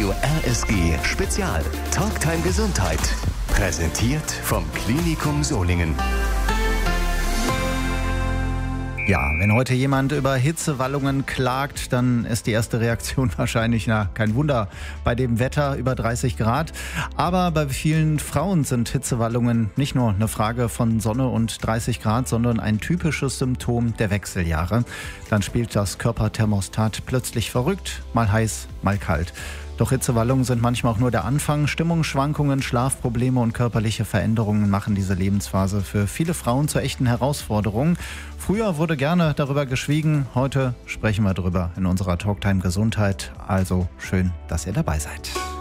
Radio RSG Spezial Talktime Gesundheit. Präsentiert vom Klinikum Solingen. Ja, wenn heute jemand über Hitzewallungen klagt, dann ist die erste Reaktion wahrscheinlich, kein Wunder, bei dem Wetter über 30 Grad. Aber bei vielen Frauen sind Hitzewallungen nicht nur eine Frage von Sonne und 30 Grad, sondern ein typisches Symptom der Wechseljahre. Dann spielt das Körperthermostat plötzlich verrückt, mal heiß, mal kalt. Doch Hitzewallungen sind manchmal auch nur der Anfang. Stimmungsschwankungen, Schlafprobleme und körperliche Veränderungen machen diese Lebensphase für viele Frauen zur echten Herausforderung. Früher wurde gerne darüber geschwiegen, heute sprechen wir darüber in unserer Talktime Gesundheit. Also schön, dass ihr dabei seid.